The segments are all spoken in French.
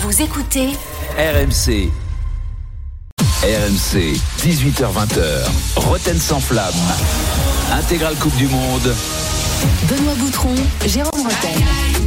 Vous écoutez RMC. RMC, 18h-20h, Rotten sans flamme. Intégrale Coupe du Monde. Benoît Boutron, Jérôme Rotten.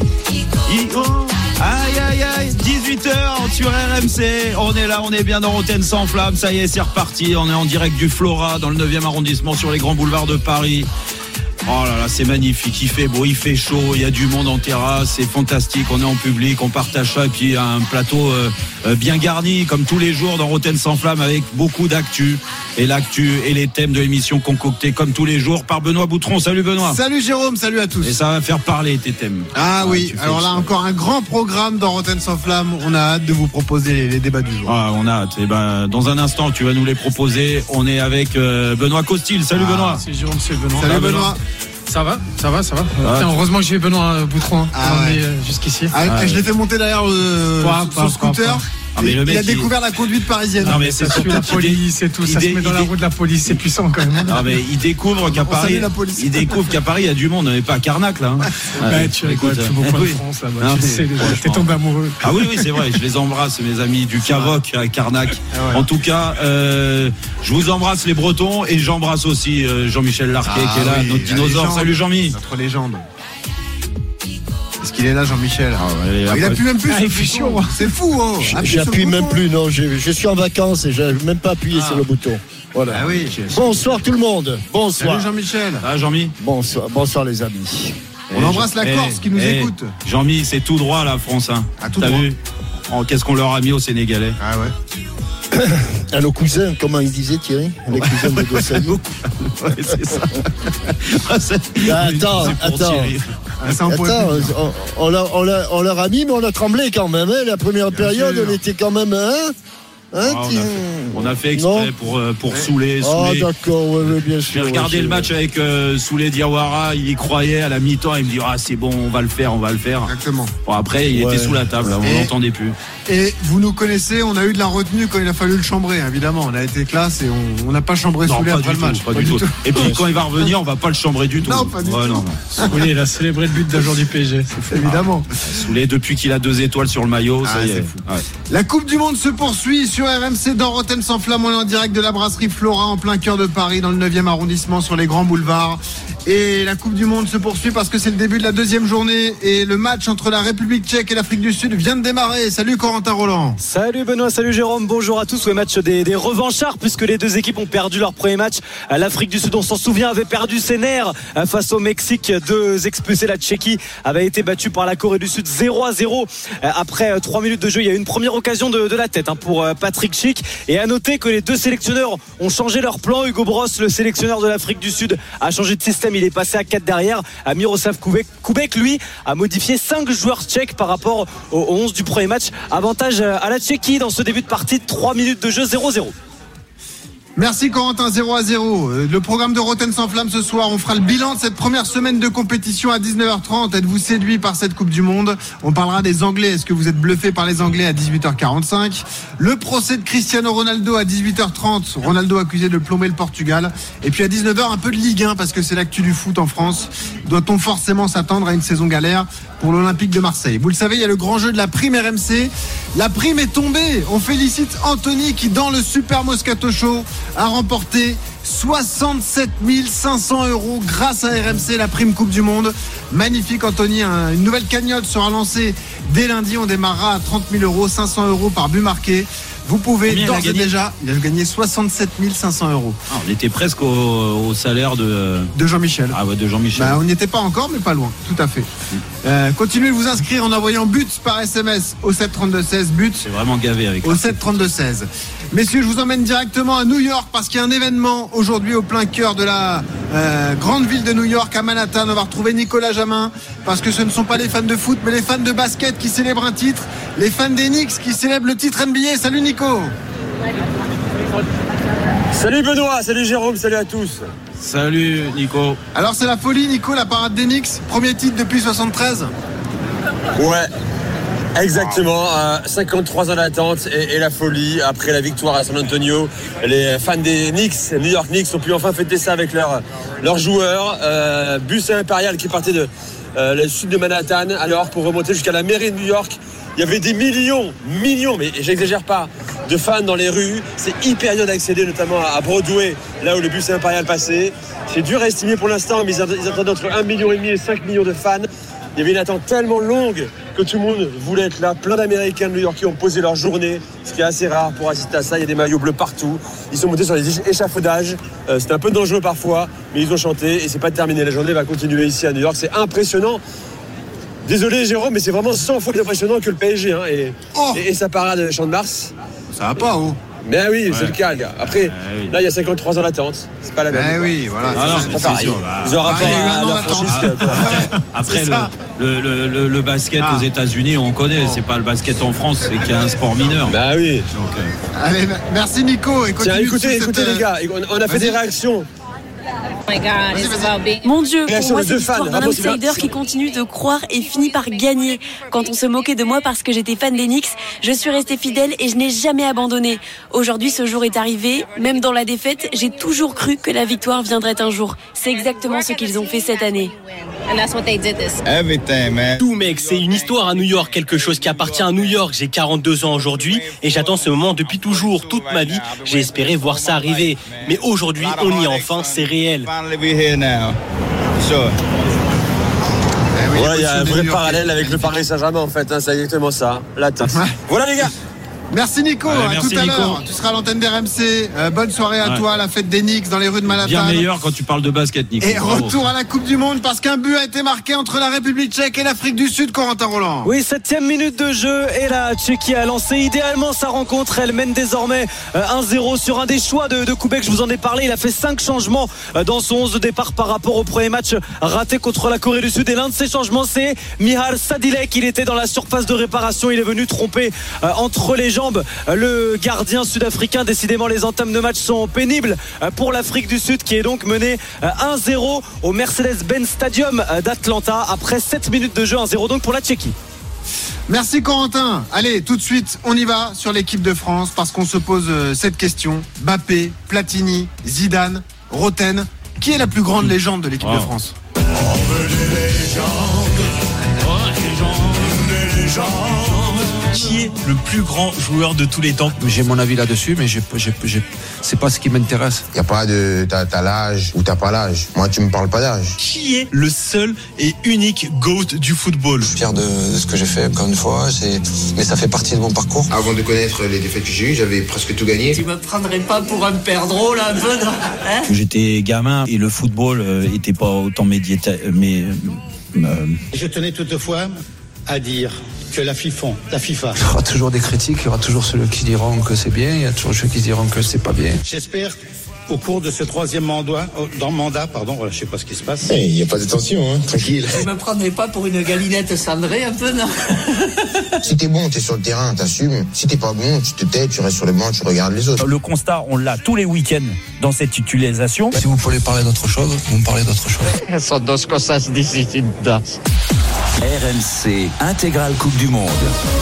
Aïe, 18h sur RMC. On est là, on est bien dans Rotten sans flamme. Ça y est, c'est reparti. On est en direct du Flora, dans le 9e arrondissement, sur les grands boulevards de Paris. Oh là là, c'est magnifique, il fait beau, il fait chaud, il y a du monde en terrasse, c'est fantastique, on est en public, on partage ça, et puis un plateau bien garni, comme tous les jours dans Rotten sans flamme, avec beaucoup d'actu, et l'actu et les thèmes de l'émission concoctés comme tous les jours par Benoît Boutron. Salut Benoît. Salut Jérôme, salut à tous. Et ça va faire parler tes thèmes. Ah oui, alors là encore un grand programme dans Rotten sans flamme, on a hâte de vous proposer les débats du jour. Ah, on a hâte, et ben, dans un instant tu vas nous les proposer, on est avec Benoît Costil. Salut Benoît. C'est Jérôme, c'est Benoît. Salut Benoît. Ça va. Putain, heureusement que j'ai Benoît Boutron jusqu'ici. Je l'ai fait monter derrière sur le scooter. Il a découvert la conduite parisienne. Non mais c'est ça suit la police et tout, ça se met dans la roue de la police, c'est puissant quand même. Non mais il découvre qu'à Paris, il y a du monde, mais pas à Carnac là. Tu rigoles, tu beaucoup de France là-bas. Tu sais, t'es tombé amoureux. Ah oui, c'est vrai, je les embrasse, mes amis du Cavoc à Carnac. En tout cas, je vous embrasse les Bretons et j'embrasse aussi Jean-Michel Larquet qui est là, notre dinosaure. Salut Jean-Mi. Notre légende. Est-ce qu'il est là, Jean-Michel? Il appuie même plus. C'est fou, hein. J'appuie même plus, non. Je suis en vacances et je n'ai même pas appuyé sur le bouton. Voilà. Ah oui. Bonsoir tout le monde. Bonsoir. Salut Jean-Michel. Ah Jean-Mi. Bonsoir les amis. On embrasse la Corse qui nous écoute. Jean-Mi, c'est tout droit la France. Hein. Tout T'as droit. vu qu'est-ce qu'on leur a mis aux Sénégalais? Ah ouais. À nos cousins, comment il disait Thierry? Les cousins de Gossailly. Ouais, c'est ça. On leur a mis, mais on a tremblé quand même. Hein. La première période, on était quand même. On a fait exprès pour Soulé. Ah d'accord, ouais, bien sûr. J'ai regardé le match avec Soulé Diawara, il y croyait à la mi-temps, il me dit c'est bon, on va le faire. Exactement. Bon, après il était sous la table, on l'entendait plus. Et vous nous connaissez, on a eu de la retenue quand il a fallu le chambrer, évidemment. On a été classe et on n'a pas chambré Soulé après le match. Pas du tout. Et puis quand il va revenir, on va pas le chambrer du tout. Non, pas du tout. Soulé, il a célébré le but d'un jour du PSG. Évidemment. Soulé, depuis qu'il a 2 étoiles sur le maillot, ça y est. Fou. Ouais. La Coupe du Monde se poursuit sur RMC dans Rotten sans flamme. On est en direct de la brasserie Flora en plein cœur de Paris, dans le 9e arrondissement, sur les grands boulevards. Et la Coupe du Monde se poursuit parce que c'est le début de la deuxième journée et le match entre la République tchèque et l'Afrique du Sud vient de démarrer. Salut Corentin Roland. Salut Benoît, salut Jérôme, bonjour à tous. Match des revanchards puisque les deux équipes ont perdu leur premier match. L'Afrique du Sud, on s'en souvient, avait perdu ses nerfs face au Mexique. 2 expulsés, la Tchéquie avait été battue par la Corée du Sud 0-0. Après 3 minutes de jeu, il y a eu une première occasion de la tête pour Patrick Schick. Et à noter que les deux sélectionneurs ont changé leur plan. Hugo Bross, le sélectionneur de l'Afrique du Sud, a changé de système. Il est passé à 4 derrière. Miroslav Koubek, lui, a modifié 5 joueurs tchèques par rapport aux 11 du premier match. Avantage à la Tchéquie dans ce début de partie. 3 minutes de jeu, 0-0. Merci Corentin, 0-0. Le programme de Rotten sans flamme ce soir, on fera le bilan de cette première semaine de compétition à 19h30. Êtes-vous séduit par cette Coupe du Monde? On parlera des Anglais. Est-ce que vous êtes bluffé par les Anglais à 18h45? Le procès de Cristiano Ronaldo à 18h30. Ronaldo accusé de plomber le Portugal. Et puis à 19h, un peu de Ligue 1 parce que c'est l'actu du foot en France. Doit-on forcément s'attendre à une saison galère pour l'Olympique de Marseille? Vous le savez, il y a le grand jeu de la prime RMC. La prime est tombée. On félicite Anthony qui, dans le Super Moscato Show, a remporté 67 500 € grâce à RMC, la prime Coupe du Monde. Magnifique Anthony, une nouvelle cagnotte sera lancée dès lundi. On démarrera à 30 000 €, 500 € par but marqué. Vous pouvez d'ores et déjà, il a gagné 67 500 €. On était presque au salaire de Jean-Michel. Ah ouais, de Jean-Michel. On n'y était pas encore, mais pas loin, tout à fait. Continuez de vous inscrire en envoyant buts par SMS au 732-16. Buts. C'est vraiment gavé avec au 732-16. Messieurs, je vous emmène directement à New York parce qu'il y a un événement aujourd'hui au plein cœur de la grande ville de New York, à Manhattan. On va retrouver Nicolas Jamin parce que ce ne sont pas les fans de foot, mais les fans de basket qui célèbrent un titre. Les fans des Knicks qui célèbrent le titre NBA. Salut Nico. Salut Benoît, salut Jérôme, salut à tous. Salut Nico. Alors c'est la folie Nico, la parade des Knicks. Premier titre depuis 73. Ouais. Exactement, 53 ans d'attente et la folie après la victoire à San Antonio. Les fans des Knicks, New York Knicks, ont pu enfin fêter ça avec leurs joueurs. Bus impérial qui partait de le sud de Manhattan, alors pour remonter jusqu'à la mairie de New York. Il y avait des millions, mais j'exagère pas, de fans dans les rues. C'est hyper dur d'accéder, notamment à Broadway, là où le bus impérial passait. C'est dur à estimer pour l'instant, mais ils attendaient entre 1,5 million et 5 millions de fans. Il y avait une attente tellement longue que tout le monde voulait être là. Plein d'Américains de New York qui ont posé leur journée, ce qui est assez rare pour assister à ça. Il y a des maillots bleus partout. Ils sont montés sur les échafaudages. C'était un peu dangereux parfois, mais ils ont chanté et c'est pas terminé. La journée va continuer ici à New York. C'est impressionnant. Désolé Jérôme, mais c'est vraiment 100 fois plus impressionnant que le PSG et sa parade de Champ de Mars. Ça va pas, oh. Mais oui, c'est le cas, gars. Après, là, il y a 53 ans d'attente. C'est pas la même. Mais oui, voilà. C'est pareil. Ils ont rapport à la franchise. Après, le basket aux États-Unis, on connaît. C'est pas le basket en France, c'est qu'il y a un sport mineur. Bah oui. Donc, allez, merci Nico. Et tiens, écoutez les gars, on a fait des réactions. Mon Dieu, pour moi c'est l'histoire d'un outsider qui continue de croire et finit par gagner. Quand on se moquait de moi parce que j'étais fan des Knicks, je suis restée fidèle et je n'ai jamais abandonné. Aujourd'hui, ce jour est arrivé. Même dans la défaite, j'ai toujours cru que la victoire viendrait un jour. C'est exactement ce qu'ils ont fait cette année. Tout mec, c'est une histoire à New York, quelque chose qui appartient à New York. J'ai 42 ans aujourd'hui et j'attends ce moment depuis toujours, toute ma vie. J'ai espéré voir ça arriver. Mais aujourd'hui, on y est enfin, c'est réel. Voilà, il y a un vrai parallèle avec le Paris Saint-Germain en fait, c'est exactement ça. La tasse. Voilà les gars. Merci Nico, merci tout à Nico. l'heure. Tu seras à l'antenne d'RMC. Bonne soirée à toi, la fête des Knicks dans les rues de Manhattan. Bien meilleur quand tu parles de basket, Nico. Et retour à la Coupe du Monde parce qu'un but a été marqué entre la République tchèque et l'Afrique du Sud, Corentin Roland. Oui, 7e minute de jeu et la Tchéquie a lancé idéalement sa rencontre. Elle mène désormais 1-0 sur un des choix de Koubek. Je vous en ai parlé. Il a fait 5 changements dans son 11 de départ par rapport au premier match raté contre la Corée du Sud. Et l'un de ces changements, c'est Mihal Sadilek. Il était dans la surface de réparation. Il est venu tromper entre les jambes le gardien sud-africain. Décidément, les entames de match sont pénibles pour l'Afrique du Sud qui est donc menée 1-0 au Mercedes-Benz Stadium d'Atlanta après 7 minutes de jeu. 1-0 donc pour la Tchéquie. Merci Corentin. Allez, tout de suite, on y va sur l'équipe de France parce qu'on se pose cette question. Mbappé, Platini, Zidane, Roten. Qui est la plus grande légende de l'équipe de France? Qui est le plus grand joueur de tous les temps? J'ai mon avis là-dessus, mais c'est pas ce qui m'intéresse. Il n'y a pas de t'as l'âge ou t'as pas l'âge. Moi, tu me parles pas d'âge. Qui est le seul et unique GOAT du football? Je suis fier de ce que j'ai fait, encore une fois, mais ça fait partie de mon parcours. Avant de connaître les défaites que j'ai eues, j'avais presque tout gagné. Tu me prendrais pas pour un perdreau, là, un peu, non hein? J'étais gamin et le football était pas autant médiatisé. Je tenais toutefois à dire que la FIFA. Il y aura toujours des critiques, il y aura toujours ceux qui diront que c'est bien, il y a toujours ceux qui diront que c'est pas bien. J'espère au cours de ce troisième mandat, voilà, je sais pas ce qui se passe. Il n'y a pas de tension, hein, tranquille. Tu me prendrais pas pour une galinette cendrée un peu, non? Si t'es bon, t'es sur le terrain, t'assumes. Si t'es pas bon, tu te tais, tu restes sur le banc, tu regardes les autres. Le constat, on l'a tous les week-ends dans cette utilisation. Si vous voulez parler d'autre chose, vous me parlez d'autre chose. Sont dos cosas distintas. RMC Intégrale Coupe du Monde.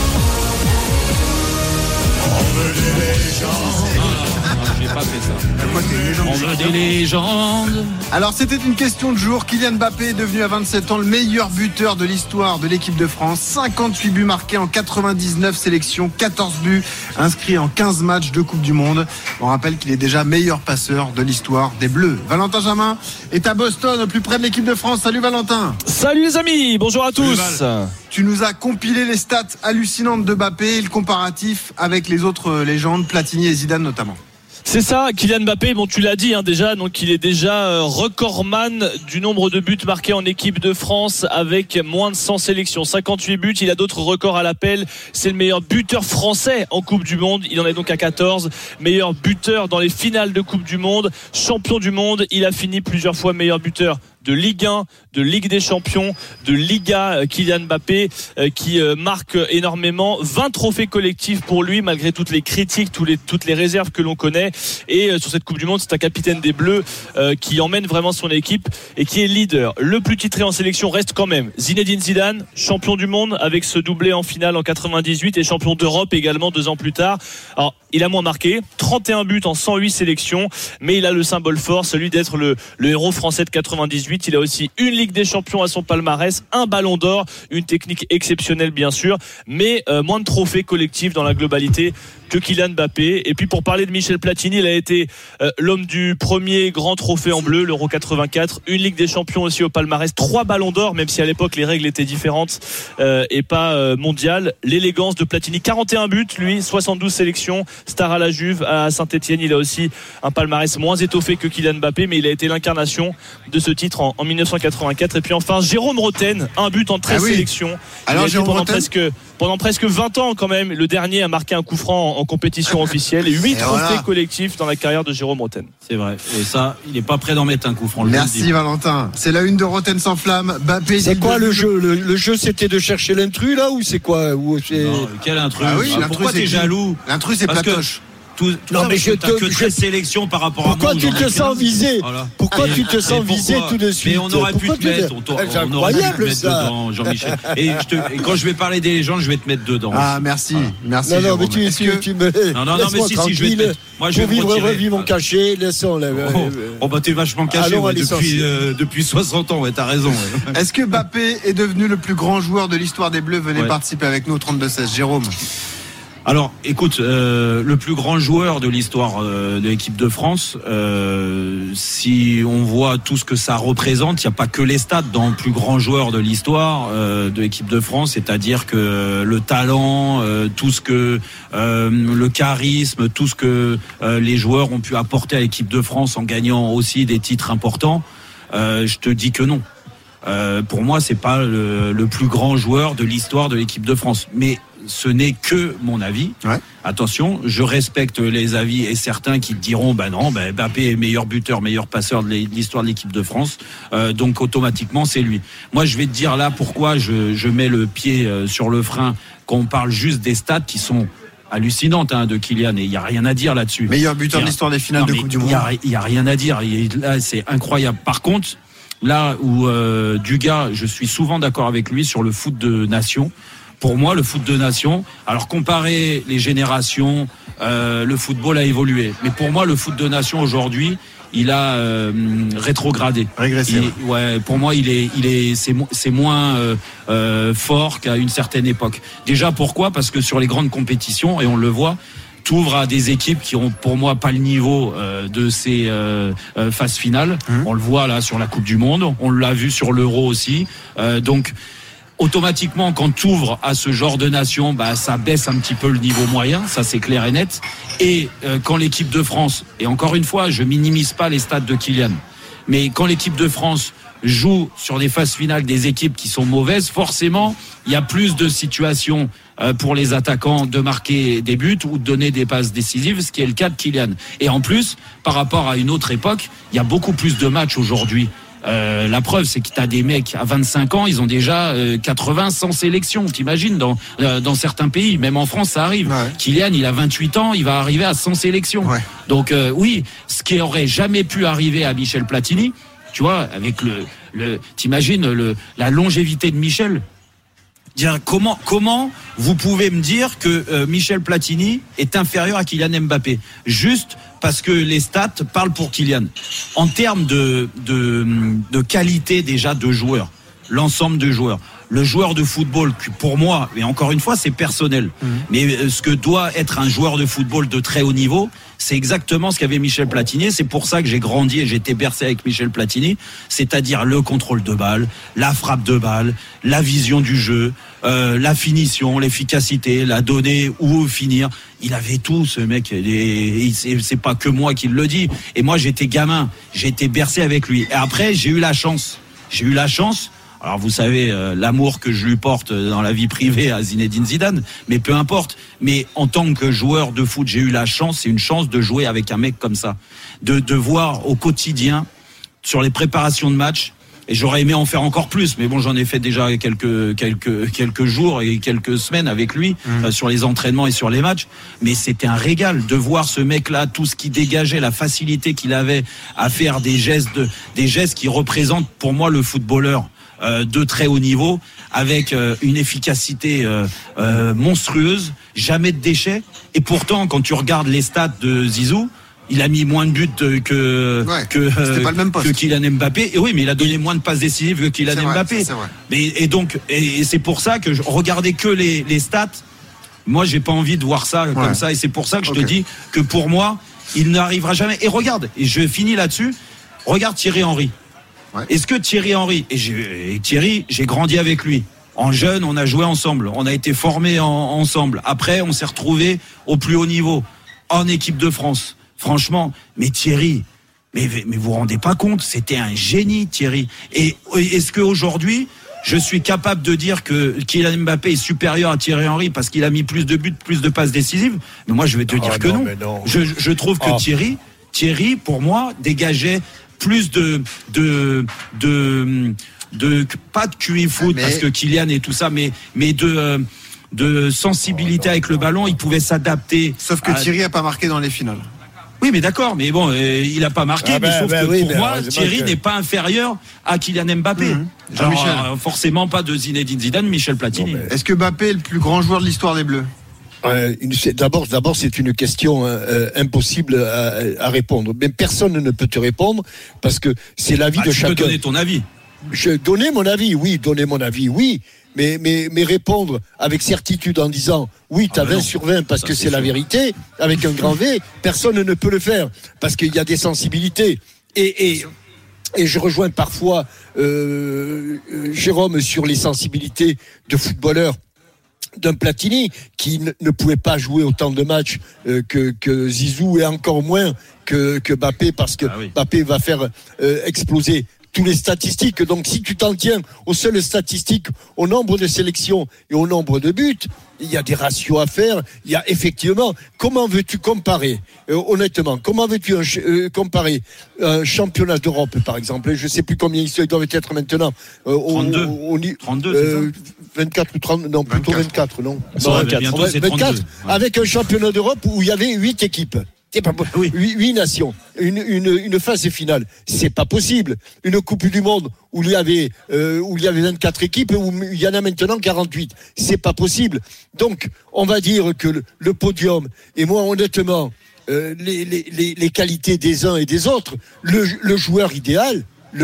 J'ai pas fait ça. On veut des légendes. Alors c'était une question de jour. Kylian Mbappé est devenu à 27 ans le meilleur buteur de l'histoire de l'équipe de France. 58 buts marqués en 99 sélections, 14 buts inscrits en 15 matchs de Coupe du Monde. On rappelle qu'il est déjà meilleur passeur de l'histoire des Bleus. Valentin Jamin est à Boston, au plus près de l'équipe de France. Salut Valentin. Salut les amis, bonjour à tous. Tu nous as compilé les stats hallucinantes de Mbappé et le comparatif avec les autres légendes, Platini et Zidane notamment. C'est ça, Kylian Mbappé, bon tu l'as dit déjà, donc il est déjà recordman du nombre de buts marqués en équipe de France avec moins de 100 sélections, 58 buts, il a d'autres records à l'appel, c'est le meilleur buteur français en Coupe du Monde, il en est donc à 14, meilleur buteur dans les finales de Coupe du Monde, champion du monde, il a fini plusieurs fois meilleur buteur de Ligue 1, de Ligue des Champions, de Liga, Kylian Mbappé qui marque énormément, 20 trophées collectifs pour lui malgré toutes les critiques, toutes les réserves que l'on connaît, et sur cette Coupe du Monde c'est un capitaine des Bleus qui emmène vraiment son équipe et qui est leader. Le plus titré en sélection reste quand même Zinedine Zidane, champion du monde avec ce doublé en finale en 98 et champion d'Europe également 2 ans plus tard. Alors il a moins marqué, 31 buts en 108 sélections, mais il a le symbole fort, celui d'être le héros français de 98 2018, il a aussi une Ligue des Champions à son palmarès, un Ballon d'Or, une technique exceptionnelle bien sûr, mais moins de trophées collectifs dans la globalité que Kylian Mbappé. Et puis pour parler de Michel Platini, il a été l'homme du premier grand trophée en bleu, l'Euro 84, une Ligue des Champions aussi au palmarès, 3 Ballons d'Or, même si à l'époque les règles étaient différentes et pas mondiales. L'élégance de Platini, 41 buts, lui, 72 sélections, star à la Juve, à Saint-Etienne. Il a aussi un palmarès moins étoffé que Kylian Mbappé, mais il a été l'incarnation de ce titre en 1984. Et puis enfin, Jérôme Rotten, un but en 13 sélections. Alors, pendant presque 20 ans quand même, le dernier a marqué un coup franc en compétition officielle et 8 trophées collectifs dans la carrière de Jérôme Rotten. C'est vrai. Et ça, il n'est pas prêt d'en mettre un coup franc. Merci Valentin. C'est la une de Rotten sans flamme. Mbappé. C'est quoi le jeu? Le jeu, c'était de chercher l'intrus là ou c'est quoi? Quel intrus? Pourquoi t'es jaloux? L'intrus, c'est Platoche. Non mais je t'as que 13 sélections par rapport à moi. Pourquoi tu te sens visé? Pourquoi tu te sens visé tout de suite? Mais on aurait pu te mettre. C'est incroyable ça. Dedans, Jean-Michel. Et quand je vais parler des légendes, je vais te mettre dedans. Ah merci, merci. Non mais tu me. Non mais si je vais te mettre. Moi je vais revivre mon cachet. Laissons. Oh bah t'es vachement caché depuis 60 ans. Ouais, t'as raison. Est-ce que Mbappé est devenu le plus grand joueur de l'histoire des Bleus? Venez participer avec nous au 32-16. Jérôme. Alors, écoute, le plus grand joueur de l'histoire de l'équipe de France, si on voit tout ce que ça représente, il n'y a pas que les stats dans le plus grand joueur de l'histoire de l'équipe de France, c'est-à-dire que le talent, tout ce que le charisme, tout ce que les joueurs ont pu apporter à l'équipe de France en gagnant aussi des titres importants, je te dis que non. Pour moi, c'est pas le plus grand joueur de l'histoire de l'équipe de France, mais ce n'est que mon avis. Ouais. Attention, je respecte les avis et certains qui diront Mbappé est meilleur buteur, meilleur passeur de l'histoire de l'équipe de France, donc automatiquement c'est lui. Moi je vais te dire là pourquoi je mets le pied sur le frein quand on parle juste des stats qui sont hallucinantes de Kylian, et il n'y a rien à dire là-dessus. Meilleur buteur de l'histoire des finales de Coupe du Monde. Il n'y a rien à dire, là c'est incroyable. Par contre, là où Dugas, je suis souvent d'accord avec lui sur le foot de nation. Pour moi, le foot de nation, alors comparer les générations, le football a évolué. Mais pour moi, le foot de nation aujourd'hui, il a rétrogradé. Régressé. Pour moi, c'est moins fort qu'à une certaine époque. Déjà, pourquoi ? Parce que sur les grandes compétitions, et on le voit, t'ouvres à des équipes qui ont pour moi pas le niveau de ces phases finales. On le voit là sur la Coupe du Monde, on l'a vu sur l'Euro aussi. Donc automatiquement, quand tu ouvres à ce genre de nation, ça baisse un petit peu le niveau moyen, ça c'est clair et net. Et quand l'équipe de France, et encore une fois, je minimise pas les stats de Kylian, mais quand l'équipe de France joue sur des phases finales des équipes qui sont mauvaises, forcément, il y a plus de situations pour les attaquants de marquer des buts ou de donner des passes décisives, ce qui est le cas de Kylian. Et en plus, par rapport à une autre époque, il y a beaucoup plus de matchs aujourd'hui. La preuve, c'est que tu as des mecs à 25 ans, ils ont déjà 80, 100 sélections, t'imagines, dans certains pays, même en France ça arrive. Ouais. Kylian, il a 28 ans, il va arriver à 100 sélections. Ouais. Donc oui, ce qui aurait jamais pu arriver à Michel Platini, tu vois, avec t'imagines la longévité de Michel. Comment vous pouvez me dire que Michel Platini est inférieur à Kylian Mbappé juste parce que les stats parlent pour Kylian. En termes de qualité déjà de joueurs, l'ensemble de joueurs, le joueur de football, pour moi, et encore une fois, c'est personnel, mais ce que doit être un joueur de football de très haut niveau, c'est exactement ce qu'avait Michel Platini. C'est pour ça que j'ai grandi et j'ai été bercé avec Michel Platini, c'est-à-dire le contrôle de balle, la frappe de balle, la vision du jeu, la finition, l'efficacité, la donner ou finir. Il avait tout, ce mec. C'est pas que moi qui le dis. Et moi, j'étais gamin, j'ai été bercé avec lui. Et après, j'ai eu la chance. Alors vous savez l'amour que je lui porte dans la vie privée à Zinedine Zidane, mais peu importe. Mais en tant que joueur de foot, j'ai eu la chance, c'est une chance de jouer avec un mec comme ça, de voir au quotidien sur les préparations de match. Et j'aurais aimé en faire encore plus, mais bon, j'en ai fait déjà quelques jours et quelques semaines avec lui sur les entraînements et sur les matchs. Mais c'était un régal de voir ce mec-là, tout ce qui dégageait, la facilité qu'il avait à faire des gestes qui représentent pour moi le footballeur de très haut niveau, avec une efficacité monstrueuse, jamais de déchets. Et pourtant, quand tu regardes les stats de Zizou, Il a mis moins de buts que Kylian Mbappé. Et oui, mais il a donné moins de passes décisives que Kylian Mbappé. C'est vrai. Et c'est pour ça que regardez que les stats. Moi, j'ai pas envie de voir ça comme ça. Et c'est pour ça que je te dis que pour moi, il n'arrivera jamais. Et regarde, et je finis là-dessus. Regarde Thierry Henry. Ouais. Est-ce que Thierry Henry, et Thierry, j'ai grandi avec lui. En jeune, on a joué ensemble. On a été formés ensemble. Après, on s'est retrouvés au plus haut niveau. En équipe de France. Franchement, mais Thierry, mais vous vous rendez pas compte, c'était un génie, Thierry. Et est-ce qu'aujourd'hui, je suis capable de dire que Kylian Mbappé est supérieur à Thierry Henry parce qu'il a mis plus de buts, plus de passes décisives? Mais moi, je vais te dire que non. Je trouve que Thierry, pour moi, dégageait plus de pas de QI foot parce que Kylian et tout ça, mais de sensibilité avec le ballon. Il pouvait s'adapter. Sauf que Thierry a pas marqué dans les finales. Oui, mais d'accord, mais bon, il a pas marqué, sauf que pour moi, Thierry n'est pas inférieur à Kylian Mbappé. Forcément pas de Zinedine Zidane, Michel Platini. Est-ce que Mbappé est le plus grand joueur de l'histoire des Bleus? D'abord, c'est une question impossible à répondre. Mais personne ne peut te répondre parce que c'est l'avis de chacun. Tu peux donner ton avis. Donner mon avis, oui. Mais répondre avec certitude en disant oui, t'as 20 sur 20 parce que c'est la vérité, avec un grand V, personne ne peut le faire parce qu'il y a des sensibilités. Et je rejoins parfois Jérôme sur les sensibilités de footballeurs d'un Platini qui ne pouvait pas jouer autant de matchs que Zizou et encore moins que Mbappé parce que Mbappé va faire exploser tous les statistiques. Donc si tu t'en tiens aux seules statistiques, au nombre de sélections et au nombre de buts, il y a des ratios à faire. Il y a effectivement, comment veux-tu comparer honnêtement, comment veux-tu comparer un championnat d'Europe par exemple, je ne sais plus combien ils doivent être maintenant 32 c'est ça 24 ou 30, non, plutôt 24, non, 24 avec un championnat d'Europe où il y avait 8 équipes. C'est pas 8 nations, une phase finale, c'est pas possible. Une Coupe du Monde où il y avait 24 équipes, où il y en a maintenant 48, c'est pas possible. Donc, on va dire que le podium, et moi honnêtement, les qualités des uns et des autres, le joueur idéal,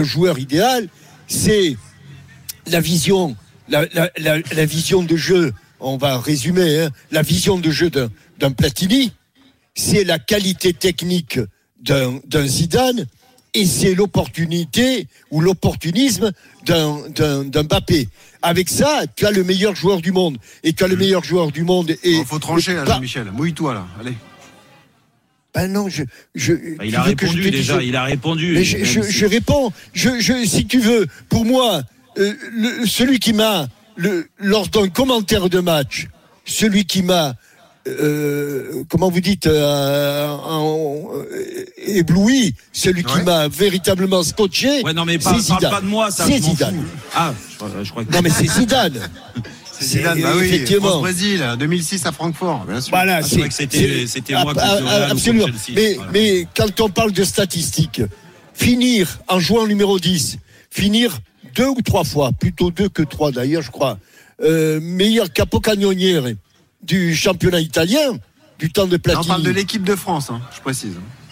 c'est la vision, la vision de jeu. On va résumer, la vision de jeu d'un Platini. C'est la qualité technique d'un Zidane et c'est l'opportunité ou l'opportunisme d'un Mbappé. Avec ça, tu as le meilleur joueur du monde. Et tu as le meilleur joueur du monde. Et faut trancher, là, Jean-Michel. Mouille-toi, là. Allez. Ben non, il a répondu déjà. Il a répondu. Mais je réponds. Si tu veux, pour moi, celui qui m'a, lors d'un commentaire de match, celui qui m'a comment vous dites ébloui, celui qui m'a véritablement scotché, c'est Zidane. Parle pas de moi, ça, c'est Zidane. Je crois que... Non mais c'est Zidane. C'est Zidane, effectivement. France Brésil, 2006 à Francfort, bien sûr. Voilà, c'est vrai que c'était moi qui absolument. Mais quand on parle de statistiques, finir en jouant numéro 10, finir 2 ou 3 fois, plutôt 2 que 3 d'ailleurs, je crois, meilleur capocannoniere du championnat italien, du temps de Platini. On parle de l'équipe de France, je précise.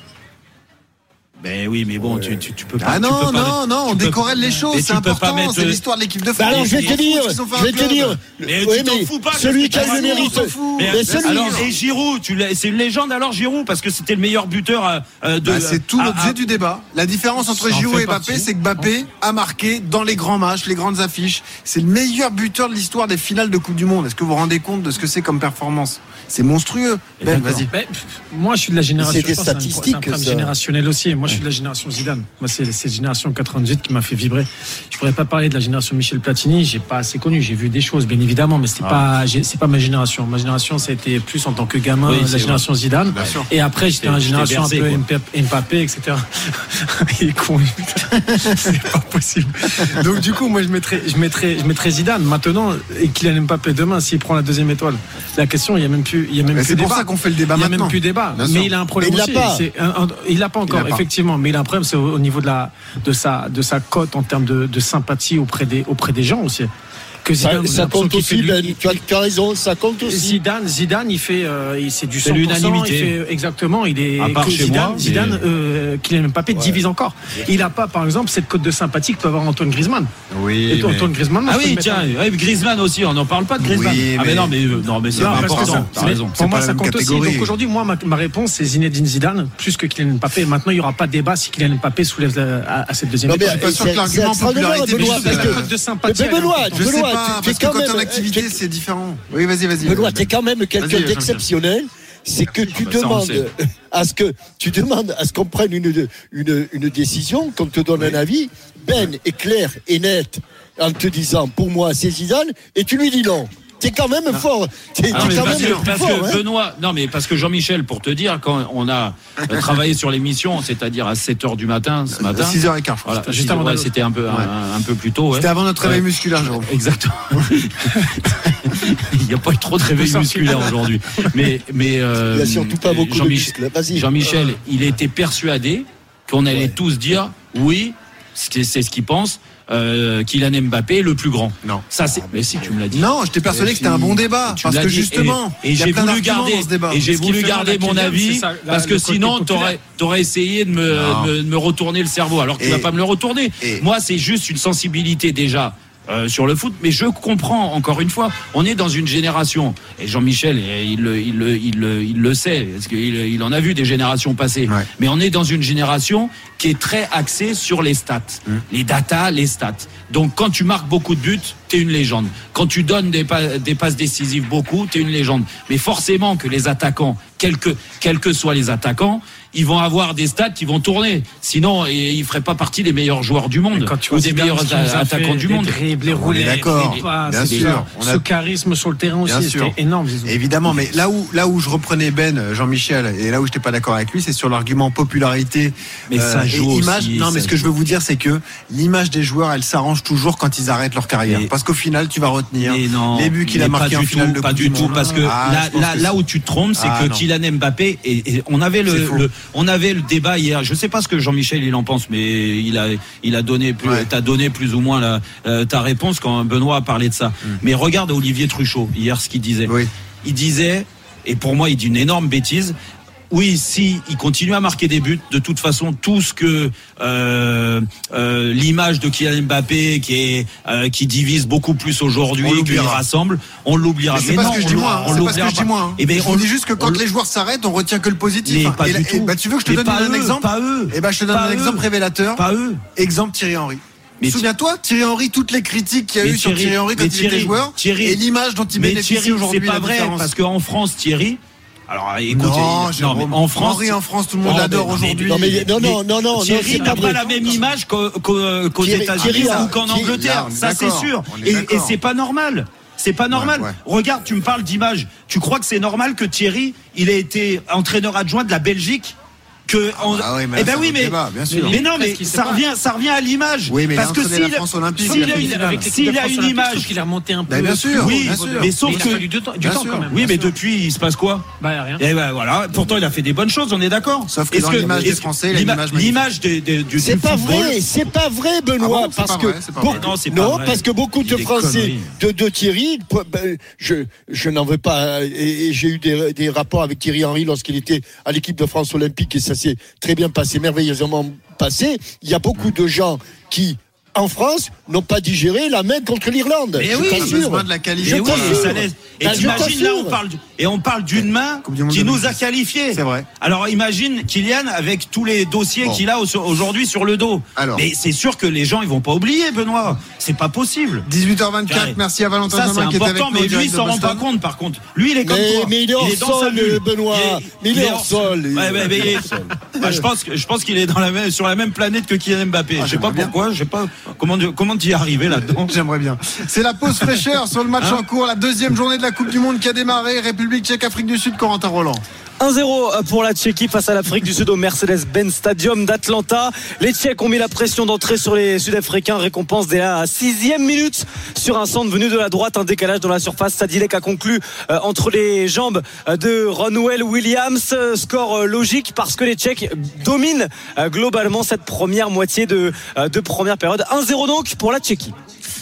Ben oui, mais bon, tu peux pas. On décorrèle les choses, c'est important, c'est l'histoire de l'équipe de France. Alors, je vais te dire. Mais tu t'en fous pas. Celui qui a le mérite. Alors, et Giroud, c'est une légende alors Giroud, parce que c'était le meilleur buteur de. C'est tout l'objet du débat. La différence entre Giroud et Mbappé, c'est que Mbappé a marqué dans les grands matchs, les grandes affiches. C'est le meilleur buteur de l'histoire des finales de Coupe du Monde. Est-ce que vous vous rendez compte de ce que c'est comme performance? C'est monstrueux. Ben, vas-y. Moi, je suis de la génération. C'est des statistiques. C'est un problème générationnel aussi. Moi, je suis de la génération Zidane. Moi, c'est cette génération 98 qui m'a fait vibrer. Je pourrais pas parler de la génération Michel Platini. J'ai pas assez connu. J'ai vu des choses, bien évidemment, mais c'est pas ma génération. Ma génération, ça a été plus en tant que gamin, la génération Zidane. Et après, j'étais dans la génération un peu Mbappé, etc. Il est con. C'est pas possible. Donc, du coup, moi, je mettrais Zidane. Maintenant, et Kylian Mbappé demain, s'il prend la deuxième étoile. La question, il y a même plus. C'est pour ça qu'on fait le débat maintenant. Il n'y a même plus débat. Mais il a un problème aussi. Il l'a pas encore, effectivement. Mais il a un problème, c'est au niveau de sa cote en termes de sympathie auprès des gens aussi. que Zidane. Ça compte aussi, tu as raison, ça compte aussi. Zidane, il fait, c'est du 100%. C'est l'unanimité. Exactement, il est. À part chez moi, Zidane, Kylian Mbappé divise encore. Il n'a pas, par exemple, cette cote de sympathie que peut avoir Antoine Griezmann. Oui. Antoine Griezmann. Ah oui, tiens, Griezmann aussi, on n'en parle pas de Griezmann. Oui, mais non, mais c'est pas important. T'as raison. Pour moi, ça compte aussi. Donc aujourd'hui, moi, ma réponse, c'est Zinedine Zidane, plus que Kylian Mbappé. Maintenant, il n'y aura pas de débat si Kylian Mbappé soulève à cette deuxième étape. Je suis pas sûr que l'argument popularité de sympathie. Benoît, je sais pas, parce que quand t'es en activité, c'est différent. Oui, vas-y. Benoît, t'es quand même quelqu'un d'exceptionnel. C'est que tu demandes à ce qu'on prenne une décision, qu'on te donne un avis. Ben est clair et net en te disant, pour moi, c'est Zidane, et tu lui dis non. T'es quand même fort. Benoît, non mais parce que Jean-Michel, pour te dire, quand on a travaillé sur l'émission, c'est-à-dire à 7h du matin ce matin, 6h15, voilà, juste avant, c'était un peu plus tôt. Ouais. C'était avant notre réveil musculaire, Jérôme. Exactement. Il n'y a pas eu trop de réveil musculaire aujourd'hui. Mais il n'y a surtout pas beaucoup de muscles. Vas-y. Jean-Michel, il était persuadé qu'on allait tous dire oui, c'est ce qu'il pense. Kylian Mbappé est le plus grand. Non. Ça c'est. Mais si tu me l'as dit. Non, je t'ai persuadé que c'était un bon débat parce que justement. Et j'ai voulu garder mon avis parce que sinon t'aurais essayé de me retourner le cerveau. Alors que tu vas pas me le retourner. Moi, c'est juste une sensibilité déjà. Sur le foot, mais je comprends encore une fois, on est dans une génération et Jean-Michel il le sait parce qu'il en a vu des générations passées, mais on est dans une génération qui est très axée sur les stats, les datas, les stats. Donc quand tu marques beaucoup de buts, t'es une légende. Quand tu donnes des passes décisives beaucoup, t'es une légende. Mais forcément que les attaquants, quels que soient les attaquants, ils vont avoir des stats qui vont tourner. Sinon, ils ne feraient pas partie des meilleurs joueurs du monde ou des meilleurs attaquants du monde. On est d'accord. Bien sûr. Ce charisme sur le terrain aussi, c'était énorme. Évidemment, mais là où je reprenais Jean-Michel, et là où je n'étais pas d'accord avec lui, c'est sur l'argument popularité. Mais ça joue image. Aussi, non, mais ce que je veux vous dire, c'est que l'image des joueurs, elle s'arrange toujours quand ils arrêtent leur carrière. Parce qu'au final, tu vas retenir les buts qu'il a marqués en finale de Coupe du Monde. Parce que là où tu te trompes, c'est que Kylian Mbappé, et on avait le débat hier. Je sais pas ce que Jean-Michel il en pense, mais t'as donné plus ou moins ta réponse quand Benoît a parlé de ça. Mais regarde Olivier Truchot hier ce qu'il disait. Il disait, et pour moi il dit une énorme bêtise. Oui, si il continue à marquer des buts, de toute façon, tout ce que l'image de Kylian Mbappé qui divise beaucoup plus aujourd'hui, qui rassemble, on l'oubliera. Mais c'est pas ce que je dis moi. C'est pas ce que je dis moi. On dit juste que quand les joueurs s'arrêtent, on retient que le positif. Pas du tout. Tu veux que je te donne un exemple ? Pas eux. Je te donne un exemple révélateur. Pas eux. Exemple Thierry Henry. Souviens-toi, Thierry Henry, toutes les critiques qu'il y a eu sur Thierry Henry quand il était joueur, et l'image dont il bénéficie aujourd'hui. C'est pas vrai, parce qu'en France, Thierry. Alors, écoutez, en France, tout le monde l'adore aujourd'hui. Non, Thierry n'a pas la même image qu'aux États-Unis ou qu'en Angleterre, ça c'est sûr. Et c'est pas normal. C'est pas normal. Regarde, tu me parles d'image. Tu crois que c'est normal que Thierry, il ait été entraîneur adjoint de la Belgique? Mais non, mais ça revient à l'image. Oui, mais parce que s'il a une image, qu'il a remonté un peu. Bien sûr. Oui, mais sauf que du temps quand même. Oui, mais depuis, il se passe quoi? Rien. Et voilà. Pourtant, il a fait des bonnes choses. On est d'accord. Sauf que dans l'image des Français, l'image du c'est pas vrai. C'est pas vrai, Benoît, parce que parce que beaucoup de Français de Thierry, je n'en veux pas. Et j'ai eu des rapports avec Thierry Henry lorsqu'il était à l'équipe de France olympique et ça s'est très bien passé, merveilleusement passé. Il y y a beaucoup de gens qui, en France, n'ont pas digéré la main contre l'Irlande. Mais oui, besoin de la qualité. Et t'imagines, là, on parle d'une main qui nous a qualifiés. C'est vrai. Alors imagine Kylian avec tous les dossiers qu'il a aujourd'hui sur le dos. Mais c'est sûr que les gens, ils vont pas oublier, Benoît. C'est pas possible. 18h24, merci à Valentin Jamin qui est avec nous. Mais lui, il s'en rend pas compte, par contre. Lui, il est comme toi. Mais il est hors sol, Benoît. Il est hors sol. Je pense qu'il est sur la même planète que Kylian Mbappé. Je sais pas pourquoi, je sais pas comment t'y es arrivé là-dedans. J'aimerais bien. C'est la pause fraîcheur sur le match en cours, la deuxième journée de la Coupe du Monde qui a démarré. République tchèque, Afrique du Sud, Corentin Roland. 1-0 pour la Tchéquie face à l'Afrique du Sud au Mercedes-Benz Stadium d'Atlanta. Les Tchèques ont mis la pression d'entrée sur les Sud-Africains. Récompense dès la 6e minute sur un centre venu de la droite. Un décalage dans la surface. Sadilek a conclu entre les jambes de Ronwell Williams. Score logique parce que les Tchèques dominent globalement cette première moitié de première période. 1-0 donc pour la Tchéquie.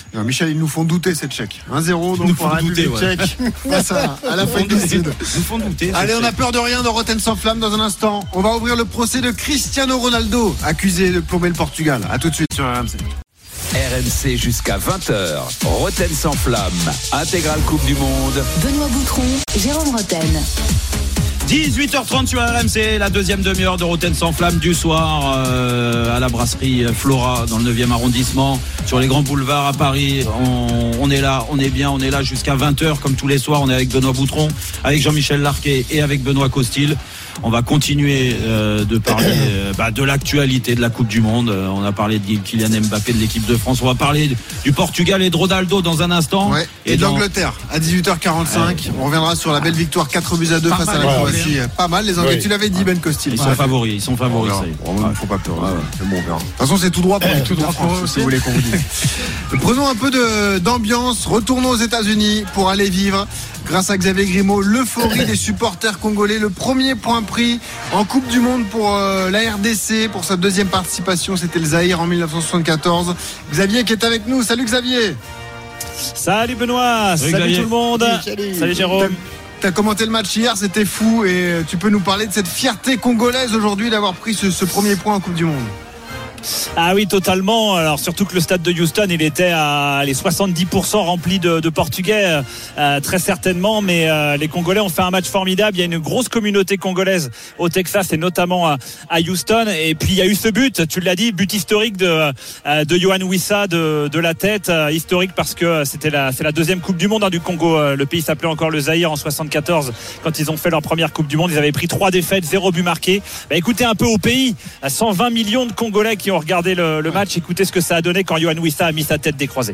Non, Michel, ils nous font douter cette Tchèque. 1-0 donc pour la République tchèque face à l'Afrique du Sud. Nous font douter. Allez, on a peur de rien dans Rotten sans flamme dans un instant. On va ouvrir le procès de Cristiano Ronaldo, accusé de plomber le Portugal. À tout de suite sur RMC. RMC jusqu'à 20h. Rotten sans flamme. Intégrale Coupe du Monde. Benoît Boutron, Jérôme Rotten. 18h30 sur RMC, la deuxième demi-heure de Rotten sans flamme du soir à la brasserie Flora dans le 9e arrondissement, sur les grands boulevards à Paris. On est là, on est bien, on est là jusqu'à 20h comme tous les soirs. On est avec Benoît Boutron, avec Jean-Michel Larquet et avec Benoît Costil. On va continuer de parler de l'actualité de la Coupe du Monde. On a parlé de Kylian Mbappé de l'équipe de France. On va parler du Portugal et de Ronaldo dans un instant. Ouais, et de l'Angleterre à 18h45. On reviendra sur la belle victoire 4-2 face à la Croatie. Pas mal les Anglais, tu l'avais dit Ben Costil. Ils sont favoris, il ne faut pas peur. C'est bon, on verra. De toute façon, c'est tout droit pour l'équipe de France, si vous voulez qu'on vous dise. Prenons un peu d'ambiance. Retournons aux États-Unis pour aller vivre, grâce à Xavier Grimaud, l'euphorie des supporters congolais. Le premier point pris en Coupe du Monde pour la RDC, pour sa deuxième participation. C'était le Zaïre en 1974. Xavier qui est avec nous. Salut Xavier. Salut Benoît. Salut tout le monde. Salut Jérôme. T'as commenté le match hier, c'était fou, et tu peux nous parler de cette fierté congolaise aujourd'hui d'avoir pris ce premier point en Coupe du Monde. Ah oui, totalement. Alors surtout que le stade de Houston, il était à les 70% rempli de Portugais, très certainement. Mais les Congolais ont fait un match formidable. Il y a une grosse communauté congolaise au Texas et notamment à Houston. Et puis il y a eu ce but, tu l'as dit, but historique de Yohan Wissa de la tête, historique parce que c'est la deuxième Coupe du Monde du Congo. Le pays s'appelait encore le Zaïre en 74 quand ils ont fait leur première Coupe du Monde. Ils avaient pris 3 défaites, 0 but marqué. Écoutez un peu au pays, 120 millions de Congolais qui ont regardé le match. Écoutez ce que ça a donné quand Yohan Wissa a mis sa tête décroisée.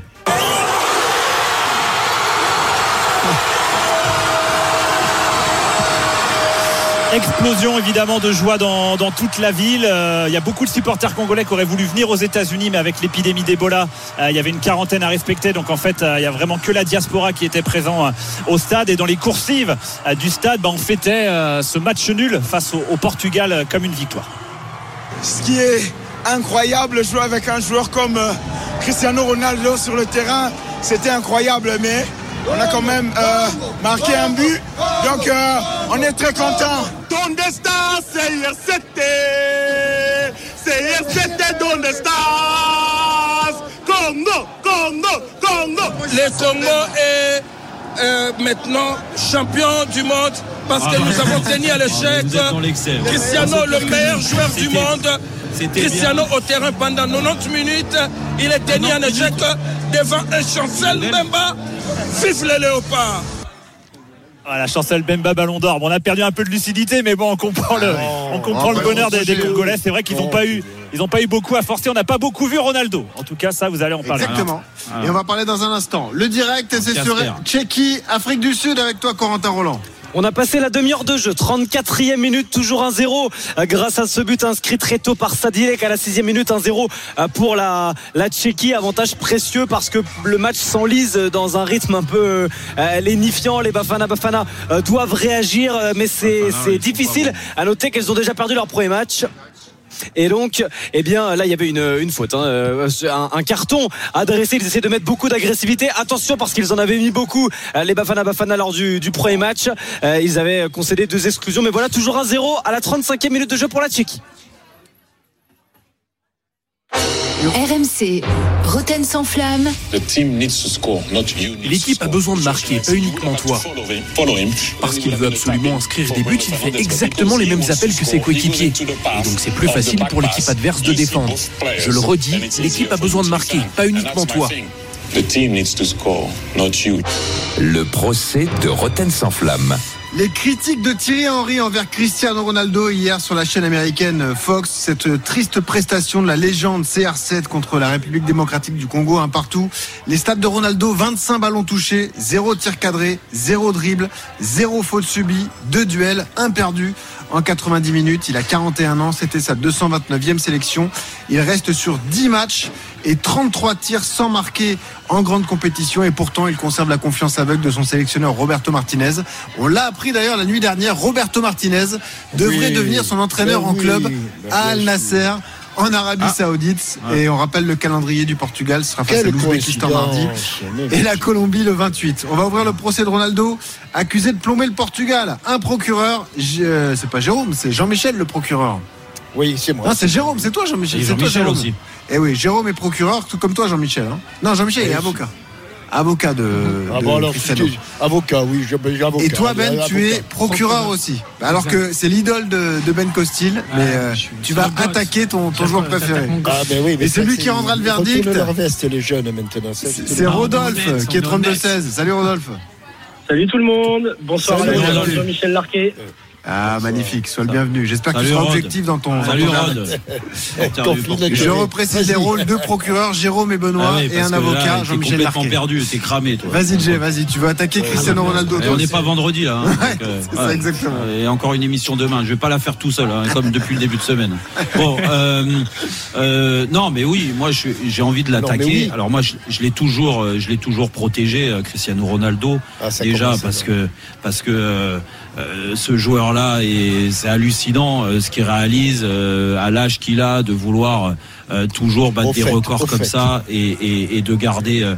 Explosion évidemment de joie dans toute la ville. Il y a beaucoup de supporters congolais qui auraient voulu venir aux États-Unis, mais avec l'épidémie d'Ebola, il y avait une quarantaine à respecter. Donc en fait, il y a vraiment que la diaspora qui était présent au stade. Et dans les coursives du stade, on fêtait ce match nul face au Portugal comme une victoire. Ce qui est incroyable, jouer avec un joueur comme Cristiano Ronaldo sur le terrain, c'était incroyable, mais on a quand même marqué un but, donc on est très content. Donde está CR7? CR7, donde estás? Congo, Congo, Congo. Le Congo est maintenant champion du monde parce que nous avons tenu à l'échec Cristiano, le meilleur joueur du monde. Cristiano au terrain pendant 90 minutes, il est tenu en échec devant un Chancel Mbemba. Vive le léopard. Voilà, Chancel Mbemba, ballon d'or. On a perdu un peu de lucidité, mais bon, on comprend le bonheur des Congolais. C'est vrai qu'ils n'ont pas eu beaucoup à forcer. On n'a pas beaucoup vu Ronaldo. En tout cas, ça, vous allez en parler. Exactement. Et on va parler dans un instant. Le direct, c'est sur Tchéquie, Afrique du Sud, avec toi, Corentin Roland. On a passé la demi-heure de jeu, 34e minute, toujours 1-0 grâce à ce but inscrit très tôt par Sadilek à la 6e minute, 1-0 pour la Tchéquie. Avantage précieux parce que le match s'enlise dans un rythme un peu lénifiant. Les Bafana doivent réagir, mais c'est difficile. À noter qu'elles ont déjà perdu leur premier match. Et donc, eh bien, là, il y avait une faute, un carton adressé. Ils essaient de mettre beaucoup d'agressivité. Attention, parce qu'ils en avaient mis beaucoup, les Bafana lors du premier match. Ils avaient concédé 2 exclusions, mais voilà, toujours 1-0 à la 35e minute de jeu pour la Tchéquie. RMC, Rotten sans flamme. L'équipe a besoin de marquer, pas uniquement toi. Parce qu'il veut absolument inscrire des buts, il fait exactement les mêmes appels que ses coéquipiers. Et donc c'est plus facile pour l'équipe adverse de défendre. Je le redis, l'équipe a besoin de marquer, pas uniquement toi. Le procès de Rotten sans flamme. Les critiques de Thierry Henry envers Cristiano Ronaldo hier sur la chaîne américaine Fox, cette triste prestation de la légende CR7 contre la République démocratique du Congo, un partout. Les stats de Ronaldo, 25 ballons touchés, 0 tir cadré, 0 dribble, 0 faute subie, 2 duels, 1 perdu en 90 minutes. Il a 41 ans, c'était sa 229e sélection. Il reste sur 10 matchs et 33 tirs sans marquer en grande compétition, et pourtant il conserve la confiance aveugle de son sélectionneur Roberto Martinez. On l'a appris d'ailleurs la nuit dernière, Roberto Martinez devrait devenir son entraîneur en club à Al Nasser. en Arabie Saoudite. Et on rappelle le calendrier du Portugal, ce sera face à l'Ouzbékistan mardi et la Colombie le 28. On va ouvrir le procès de Ronaldo, accusé de plomber le Portugal. Un procureur, c'est pas Jérôme, c'est Jean-Michel le procureur. Oui, c'est moi. Non, c'est Jérôme, c'est toi Jean-Michel. C'est toi Jérôme aussi. Eh oui, Jérôme est procureur, tout comme toi Jean-Michel. Non, Jean-Michel il est avocat. Avocat de Cristiano. Avocat, oui, j'ai avocat. Et toi Ben, tu es procureur aussi. Alors que c'est l'idole de Ben Costil, mais tu vas attaquer ton joueur préféré. Et c'est lui qui rendra le verdict. Leur veste, les jeunes maintenant. C'est Rodolphe qui est 32-16. Salut Rodolphe. Salut tout le monde. Bonsoir à Jean-Michel Larquet. Ah, magnifique, sois le bienvenu. J'espère que tu seras objectif dans ton. Salut Rod. Je reprécise les rôles de procureur, Jérôme et Benoît, et un avocat, Jean-Michel Larquet. Complètement perdu, t'es cramé, toi. Vas-y, Jay, vas-y, tu veux attaquer Cristiano Ronaldo. On n'est pas vendredi, là. C'est ça, exactement. Et encore une émission demain. Je vais pas la faire tout seul, comme depuis le début de semaine. Bon, non, mais oui, moi, j'ai envie de l'attaquer. Alors moi, je l'ai toujours protégé, Cristiano Ronaldo. Déjà, parce que ce joueur-là, et c'est hallucinant ce qu'il réalise à l'âge qu'il a, de vouloir toujours battre des records comme ça et de garder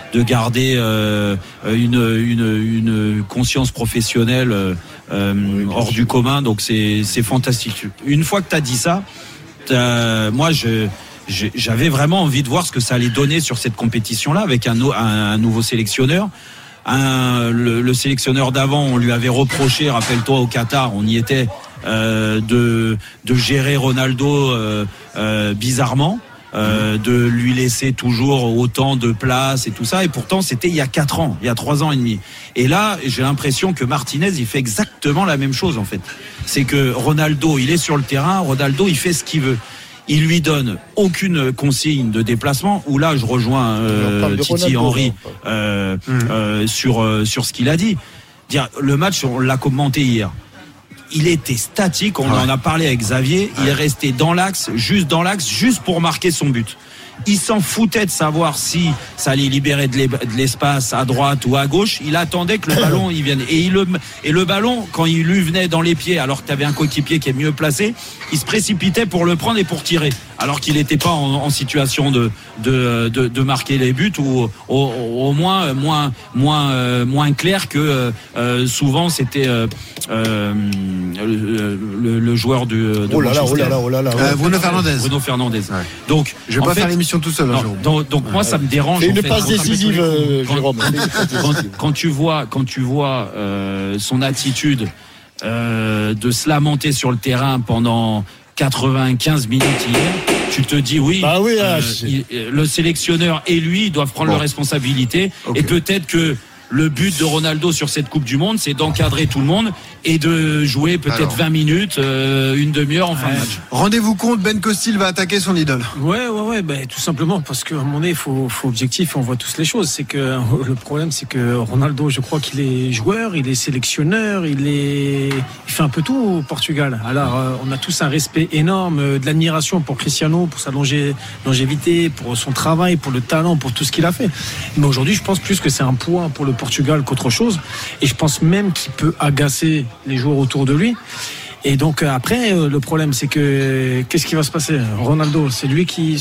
une conscience professionnelle hors du commun. Donc c'est fantastique. Une fois que tu as dit ça, moi j'avais vraiment envie de voir ce que ça allait donner sur cette compétition-là avec un nouveau sélectionneur. Le sélectionneur d'avant, on lui avait reproché, rappelle-toi au Qatar, on y était, de gérer Ronaldo bizarrement, de lui laisser toujours autant de place et tout ça. Et pourtant, c'était il y a 4 ans, il y a 3 ans et demi. Et là, j'ai l'impression que Martinez, il fait exactement la même chose en fait. C'est que Ronaldo, il est sur le terrain, Ronaldo, il fait ce qu'il veut. Il lui donne aucune consigne de déplacement. Où là, je rejoins Titi Henry sur ce qu'il a dit. Le match, on l'a commenté hier. Il était statique. On en a parlé avec Xavier. Il est resté dans l'axe, juste pour marquer son but. Il s'en foutait de savoir si ça allait libérer de l'espace à droite ou à gauche. Il attendait que le ballon il vienne. Et le ballon, quand il lui venait dans les pieds, alors que tu avais un coéquipier qui est mieux placé, il se précipitait pour le prendre et pour tirer. Alors qu'il n'était pas en situation de marquer les buts, ou au moins clair que souvent c'était le joueur de Bruno Fernandes. Bruno Fernandes. Ouais. Donc je vais pas faire l'émission tout seul. Donc moi ça me dérange. C'est une passe décisive, Jérôme. Quand tu vois son attitude de se lamenter sur le terrain pendant 95 minutes hier, tu te dis le sélectionneur et lui doivent prendre leurs responsabilités. Et peut-être que le but de Ronaldo sur cette Coupe du Monde, c'est d'encadrer tout le monde et de jouer peut-être 20 minutes, une demi-heure en fin de match. Rendez-vous compte, Ben Costil va attaquer son idole. Ouais, tout simplement parce qu'à un moment donné, il faut objectif et on voit tous les choses. C'est que le problème, c'est que Ronaldo, je crois qu'il est joueur, il est sélectionneur, il fait un peu tout au Portugal. Alors, on a tous un respect énorme, de l'admiration pour Cristiano, pour sa longévité, pour son travail, pour le talent, pour tout ce qu'il a fait. Mais aujourd'hui, je pense plus que c'est un poids pour le Portugal qu'autre chose, et je pense même qu'il peut agacer les joueurs autour de lui. Et donc après, le problème, c'est que qu'est-ce qui va se passer? Ronaldo, c'est lui qui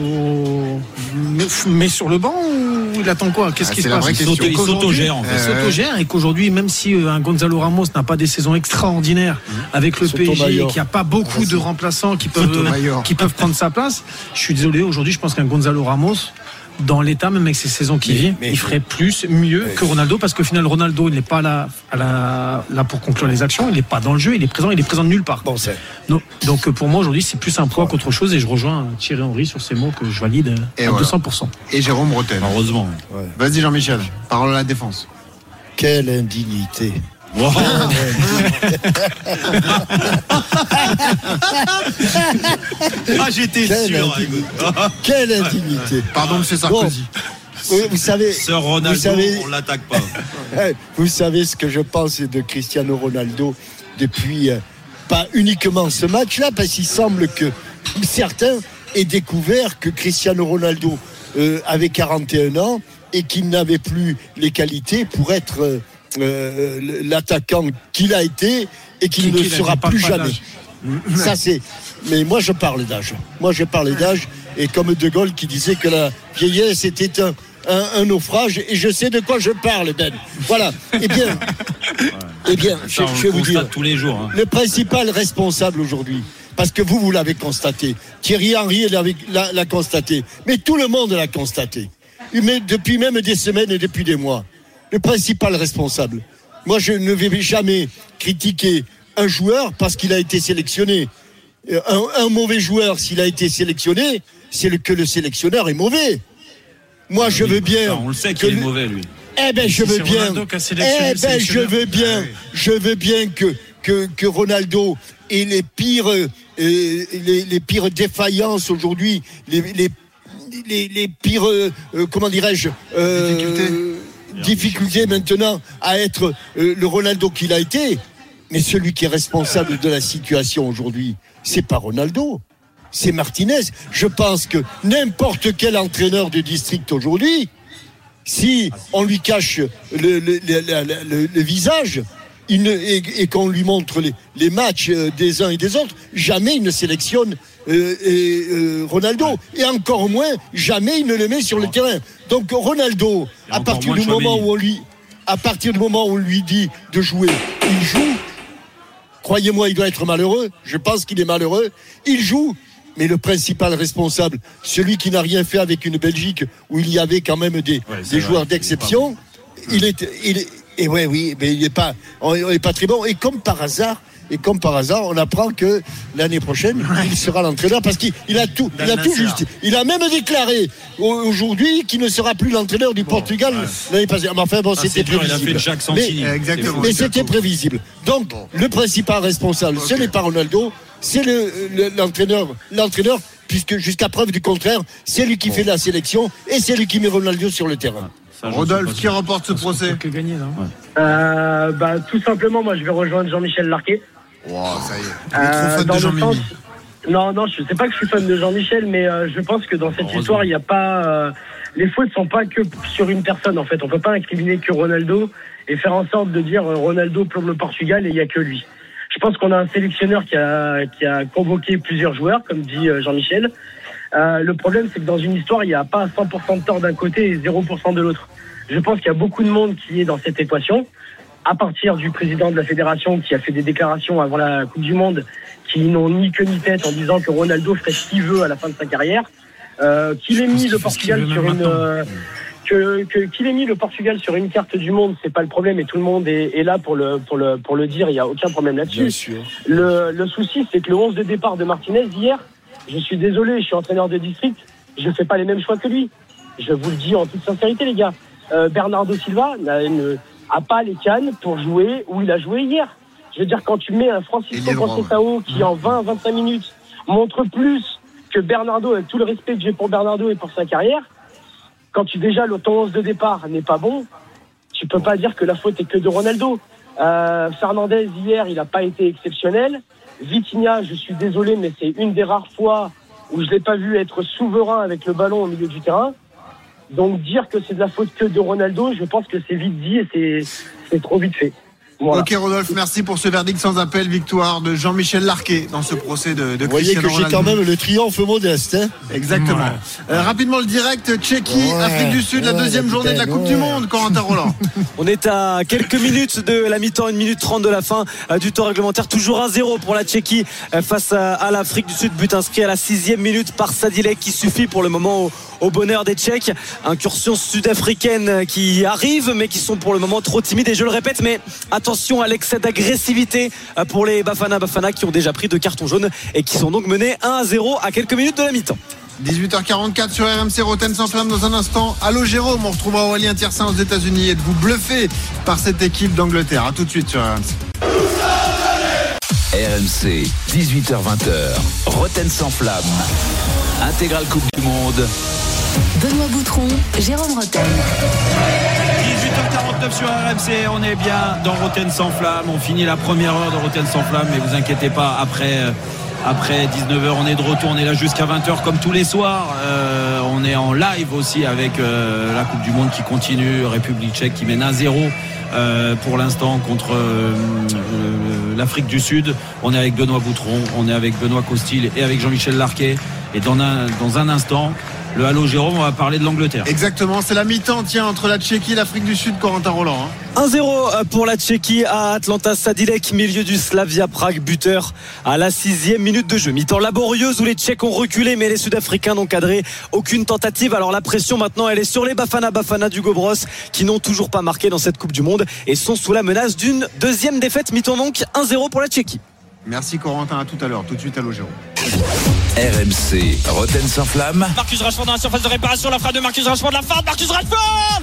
met sur le banc, ou il attend quoi? Qu'est-ce qui se passe? Il s'autogère en fait. Il s'autogère, et qu'aujourd'hui, même si un Gonzalo Ramos n'a pas des saisons extraordinaires avec le PSG, qu'il n'y a pas beaucoup de remplaçants qui peuvent prendre sa place, je suis désolé, aujourd'hui je pense qu'un Gonzalo Ramos, dans l'état, même avec ces saisons qu'il vit, il ferait mieux que Ronaldo, parce qu'au final, Ronaldo, il n'est pas là pour conclure les actions, il n'est pas dans le jeu, il est présent de nulle part. Donc pour moi, aujourd'hui, c'est plus un poids qu'autre chose, et je rejoins Thierry Henry sur ces mots que je valide à 200%. Et Jérôme Rotten. Heureusement. Ouais. Vas-y Jean-Michel, parole à la défense. Quelle indignité. Wow. J'étais sûr. Quelle indignité. Pardon, monsieur Sarkozy. Vous savez, Sir Ronaldo, on l'attaque pas. Vous savez ce que je pense de Cristiano Ronaldo depuis pas uniquement ce match-là, parce qu'il semble que certains aient découvert que Cristiano Ronaldo avait 41 ans et qu'il n'avait plus les qualités pour être l'attaquant qu'il a été et qu'il ne sera plus jamais. Ça, c'est. Mais moi, je parle d'âge. Et comme De Gaulle qui disait que la vieillesse était un naufrage, et je sais de quoi je parle, Ben. Voilà. Eh bien, je vais vous dire. Tous les jours. Le principal responsable aujourd'hui, parce que vous l'avez constaté, Thierry Henry l'a constaté, mais tout le monde l'a constaté. Mais depuis même des semaines et depuis des mois. Le principal responsable. Moi, je ne vais jamais critiquer un joueur parce qu'il a été sélectionné. Un mauvais joueur, s'il a été sélectionné, c'est que le sélectionneur est mauvais. Moi, je veux bien. On le sait qu'il est mauvais, lui. Je veux bien que Ronaldo ait les pires défaillances aujourd'hui, les pires, comment dirais-je, difficultés maintenant à être le Ronaldo qu'il a été. Mais celui qui est responsable de la situation aujourd'hui, c'est pas Ronaldo, c'est Martinez. Je pense que n'importe quel entraîneur de district aujourd'hui, si on lui cache le visage et qu'on lui montre les matchs des uns et des autres, jamais il ne sélectionne Ronaldo. Et encore moins, jamais il ne le met sur le terrain. Donc Ronaldo, à partir du moment où on lui dit de jouer, il joue. Croyez-moi, il doit être malheureux. Je pense qu'il est malheureux. Il joue. Mais le principal responsable, celui qui n'a rien fait avec une Belgique où il y avait quand même des joueurs d'exception, mais il n'est pas très bon. Et comme par hasard, on apprend que l'année prochaine, il sera l'entraîneur parce qu'il a tout juste. Il a même déclaré aujourd'hui qu'il ne sera plus l'entraîneur du Portugal l'année passée. Enfin bon, c'était prévisible. Mais c'était prévisible. Donc, le principal responsable, ce n'est pas Ronaldo, c'est l'entraîneur, puisque jusqu'à preuve du contraire, c'est lui qui fait la sélection et c'est lui qui met Ronaldo sur le terrain. Rodolphe, qui remporte ce procès? Tout simplement, moi je vais rejoindre Jean-Michel Larquet. Wow, ça y est. Tu es trop fan de Jean-Michel. Non, je sais pas que je suis fan de Jean-Michel, mais je pense que dans cette histoire, il n'y a pas. Les fautes sont pas que sur une personne en fait. On peut pas incriminer que Ronaldo et faire en sorte de dire Ronaldo plombe le Portugal et il n'y a que lui. Je pense qu'on a un sélectionneur qui a convoqué plusieurs joueurs, comme dit Jean-Michel. Le problème, c'est que dans une histoire, il n'y a pas 100% de tort d'un côté et 0% de l'autre. Je pense qu'il y a beaucoup de monde qui est dans cette équation, à partir du président de la fédération qui a fait des déclarations avant la Coupe du Monde qui n'ont ni queue ni tête en disant que Ronaldo ferait ce qu'il veut à la fin de sa carrière, qu'il ait mis le Portugal sur qu'il ait mis le Portugal sur une carte du monde, c'est pas le problème et tout le monde est là pour le dire, il y a aucun problème là-dessus. Le souci, c'est que le 11 de départ de Martinez hier, je suis désolé, je suis entraîneur de district, je fais pas les mêmes choix que lui. Je vous le dis en toute sincérité, les gars. Bernardo Silva a pas les cannes pour jouer où il a joué hier. Je veux dire, quand tu mets un Francisco Conceição qui en 20-25 minutes montre plus que Bernardo, avec tout le respect que j'ai pour Bernardo et pour sa carrière, quand déjà le ton 11 de départ n'est pas bon, tu peux pas dire que la faute est que de Ronaldo. Fernandez hier, il a pas été exceptionnel. Vitinha, je suis désolé, mais c'est une des rares fois où je l'ai pas vu être souverain avec le ballon au milieu du terrain. Donc dire que c'est de la faute que de Ronaldo, je pense que c'est vite dit et c'est trop vite fait. Voilà. Ok Rodolphe, merci pour ce verdict sans appel, victoire de Jean-Michel Larquet dans ce procès de Cristiano Ronaldo. Vous voyez que j'ai quand même le triomphe modeste. Hein. Exactement. Rapidement le direct, Tchéquie, Afrique du Sud, la deuxième journée de la Coupe du Monde, Corentin Roland. On est à quelques minutes de la mi-temps, 1 minute 30 de la fin du temps réglementaire. Toujours 1-0 pour la Tchéquie face à l'Afrique du Sud. But inscrit à la 6e minute par Sadilek qui suffit pour le moment au bonheur des Tchèques. Incursion sud-africaine qui arrive mais qui sont pour le moment trop timides. Et je le répète, mais attention à l'excès d'agressivité pour les Bafana qui ont déjà pris 2 cartons jaunes et qui sont donc menés 1-0 à quelques minutes de la mi-temps. 18h44 sur RMC, Rotten sans flamme dans un instant. Allô Jérôme, on retrouvera Aurélien Tiersin aux États-Unis. Êtes-vous bluffé par cette équipe d'Angleterre? À tout de suite sur RMC. RMC, 18h20h, Rotten sans flamme. Intégrale Coupe du Monde. Benoît Boutron, Jérôme Rotten. 18h49 sur RMC, on est bien dans Rotten sans flamme. On finit la première heure de Rotten sans flamme, mais vous inquiétez pas, après 19h, on est de retour, on est là jusqu'à 20h comme tous les soirs. On est en live aussi avec la Coupe du Monde qui continue, République tchèque qui mène 1-0 pour l'instant contre l'Afrique du Sud. On est avec Benoît Boutron, on est avec Benoît Costil et avec Jean-Michel Larquet. Et dans un instant, le Halo Jérôme, on va parler de l'Angleterre. Exactement, c'est la mi-temps entre la Tchéquie et l'Afrique du Sud, Corentin Roland. 1-0 pour la Tchéquie à Atlanta. Sadilek, milieu du Slavia Prague, buteur à la 6e minute de jeu. Mi-temps laborieuse où les Tchèques ont reculé, mais les Sud-Africains n'ont cadré aucune tentative. Alors la pression maintenant, elle est sur les Bafana d'Hugo Bross qui n'ont toujours pas marqué dans cette Coupe du Monde et sont sous la menace d'une deuxième défaite. Mi-temps donc 1-0 pour la Tchéquie. Merci Corentin, à tout à l'heure. Tout de suite, Halo Jérôme. RMC, Rotten sans flamme. Marcus Rashford dans la surface de réparation, la frappe de Marcus Rashford, la frappe, Marcus Rashford,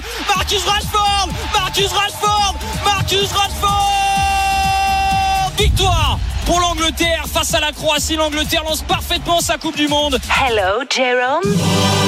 victoire pour l'Angleterre face à la Croatie. L'Angleterre lance parfaitement sa Coupe du Monde. Hello, Jérôme.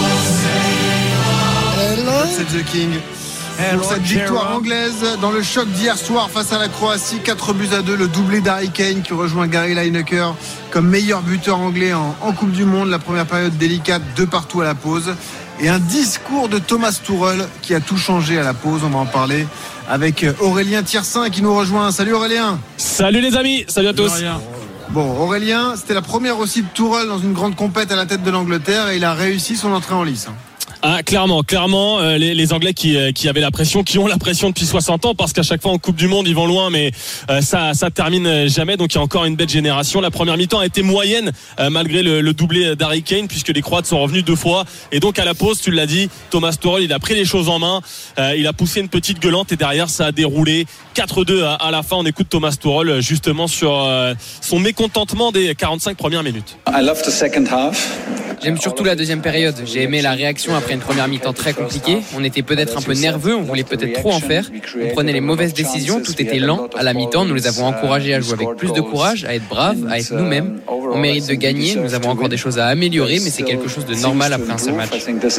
C'est The King. Pour cette victoire anglaise dans le choc d'hier soir face à la Croatie, 4-2, le doublé d'Harry Kane qui rejoint Gary Lineker comme meilleur buteur anglais en Coupe du Monde. La première période délicate, 2 partout à la pause. Et un discours de Thomas Tuchel qui a tout changé à la pause. On va en parler avec Aurélien Thiersin qui nous rejoint. Salut Aurélien. Salut les amis, salut à tous. Bon, Aurélien, c'était la première aussi de Tuchel dans une grande compète à la tête de l'Angleterre et il a réussi son entrée en lice. Ah, clairement, les Anglais qui avaient la pression, qui ont la pression depuis 60 ans, parce qu'à chaque fois en Coupe du Monde ils vont loin, mais ça termine jamais. Donc il y a encore une belle génération. La première mi-temps a été moyenne malgré le doublé d'Harry Kane, puisque les Croates sont revenus 2 fois. Et donc à la pause, tu l'as dit, Thomas Tuchel, il a pris les choses en main. Il a poussé une petite gueulante et derrière ça a déroulé 4-2 à la fin. On écoute Thomas Tuchel justement sur son mécontentement des 45 premières minutes. J'aime surtout la deuxième période. J'ai aimé la réaction après une première mi-temps très compliquée. On était peut-être un peu nerveux, on voulait peut-être trop en faire. On prenait les mauvaises décisions, tout était lent. À la mi-temps, nous les avons encouragés à jouer avec plus de courage, à être braves, à être nous-mêmes. On mérite de gagner, nous avons encore des choses à améliorer, mais c'est quelque chose de normal après un seul match.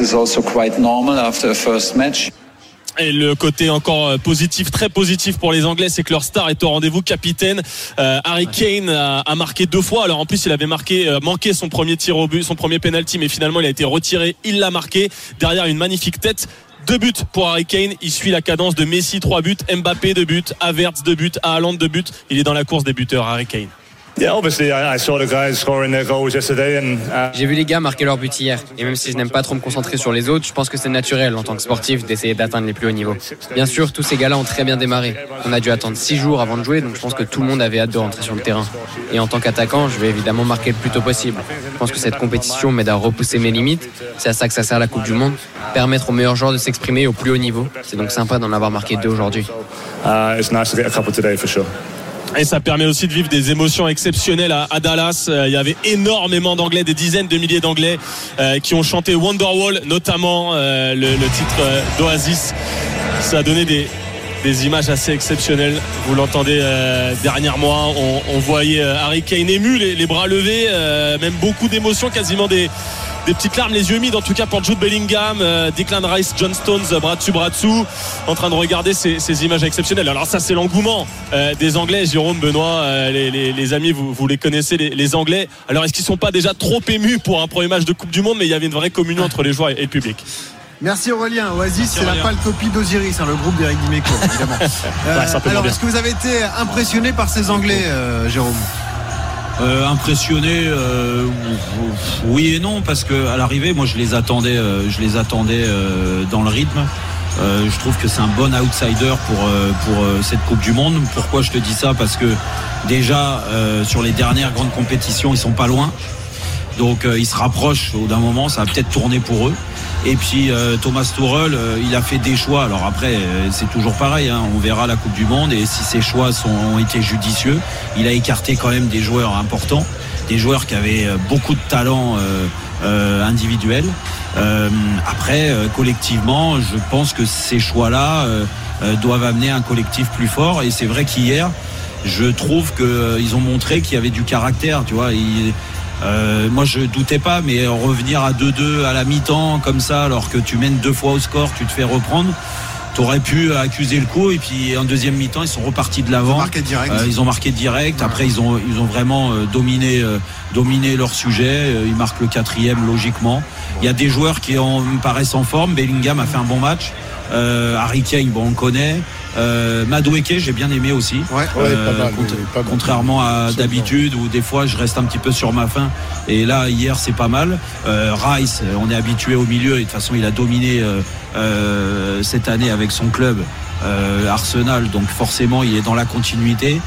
Et le côté encore positif, très positif pour les Anglais, c'est que leur star est au rendez-vous, capitaine. Harry Kane a marqué 2 fois. Alors en plus, il avait manqué son premier tir au but, son premier penalty, mais finalement il a été retiré. Il l'a marqué derrière une magnifique tête. 2 buts pour Harry Kane. Il suit la cadence de Messi, 3 buts, Mbappé 2 buts, Havertz 2 buts, Haaland 2 buts. Il est dans la course des buteurs, Harry Kane. J'ai vu les gars marquer leur but hier et même si je n'aime pas trop me concentrer sur les autres, je pense que c'est naturel en tant que sportif d'essayer d'atteindre les plus hauts niveaux. Bien sûr, tous ces gars-là ont très bien démarré. On a dû attendre 6 jours avant de jouer, donc je pense que tout le monde avait hâte de rentrer sur le terrain. Et en tant qu'attaquant, je vais évidemment marquer le plus tôt possible. Je pense que cette compétition m'aide à repousser mes limites. C'est à ça que ça sert la Coupe du Monde, permettre aux meilleurs joueurs de s'exprimer au plus haut niveau. C'est donc sympa d'en avoir marqué 2 aujourd'hui. Et ça permet aussi de vivre des émotions exceptionnelles à Dallas. Il y avait énormément d'Anglais, des dizaines de milliers d'Anglais qui ont chanté Wonderwall, notamment le titre d'Oasis. Ça a donné des images assez exceptionnelles. Vous l'entendez derrière moi, on voyait Harry Kane ému, les bras levés, même beaucoup d'émotions, quasiment des petites larmes, les yeux humides en tout cas pour Jude Bellingham, Declan Rice, John Stones, bras dessous, en train de regarder ces images exceptionnelles. Alors ça c'est l'engouement des Anglais. Jérôme, Benoît, les amis, vous les connaissez, les Anglais. Alors est-ce qu'ils sont pas déjà trop émus pour un premier match de Coupe du Monde, mais il y avait une vraie communion entre les joueurs et le public. Merci Aurélien. Oasis, c'est la pâle copie d'Osiris, le groupe d'Éric Dimeco, évidemment. Alors est-ce que vous avez été impressionné par ces Anglais, Jérôme? Impressionné, oui et non, parce que à l'arrivée, moi je les attendais dans le rythme. Je trouve que c'est un bon outsider pour cette Coupe du Monde. Pourquoi je te dis ça? Parce que déjà sur les dernières grandes compétitions, ils sont pas loin. Donc ils se rapprochent d'un moment, ça va peut-être tourner pour eux. Et puis Thomas Tuchel, il a fait des choix. Alors après, c'est toujours pareil, on verra la Coupe du Monde et si ces choix ont été judicieux. Il a écarté quand même des joueurs importants, des joueurs qui avaient beaucoup de talent individuel. Après, collectivement, je pense que ces choix-là doivent amener un collectif plus fort. Et c'est vrai qu'hier, je trouve qu'ils ont montré qu'il y avait du caractère, tu vois. Moi je doutais pas, mais revenir à 2-2 à la mi-temps comme ça, alors que tu mènes 2 fois au score, tu te fais reprendre, t'aurais pu accuser le coup. Et puis en deuxième mi-temps ils sont repartis de l'avant, ils ont marqué direct. Après ils ont vraiment dominé leur sujet. Ils marquent le 4e logiquement. Il y a des joueurs qui me paraissent en forme. Bellingham a fait un bon match. Harry Kane, bon, on connaît. Madueke, j'ai bien aimé aussi. Pas mal, contrairement à d'habitude où des fois je reste un petit peu sur ma faim. Et là, hier, c'est pas mal. Rice, on est habitué au milieu et de toute façon, il a dominé cette année avec son club. Arsenal, donc forcément il est dans la continuité.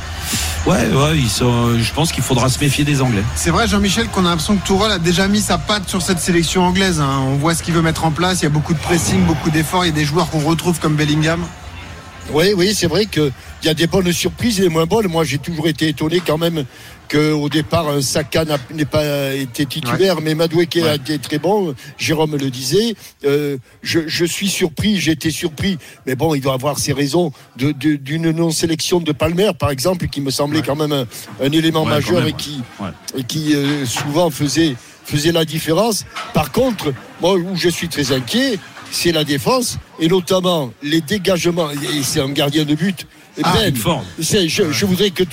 Je pense qu'il faudra se méfier des Anglais. C'est vrai, Jean-Michel, qu'on a l'impression que Tourelle a déjà mis sa patte sur cette sélection anglaise, hein. On voit ce qu'il veut mettre en place, il y a beaucoup de pressing, beaucoup d'efforts, il y a des joueurs qu'on retrouve comme Bellingham. Oui, c'est vrai qu'il y a des bonnes surprises et des moins bonnes. Moi, j'ai toujours été étonné quand même qu'au départ, Saka n'ait pas été titulaire, mais Madueke a été très bon. Jérôme le disait. Je suis surpris, j'ai été surpris. Mais bon, il doit avoir ses raisons d'une non-sélection de Palmer, par exemple, qui me semblait quand même un élément majeur et qui souvent faisait la différence. Par contre, moi, où je suis très inquiet, c'est la défense et notamment les dégagements. Et c'est un gardien de but. Ben, je voudrais que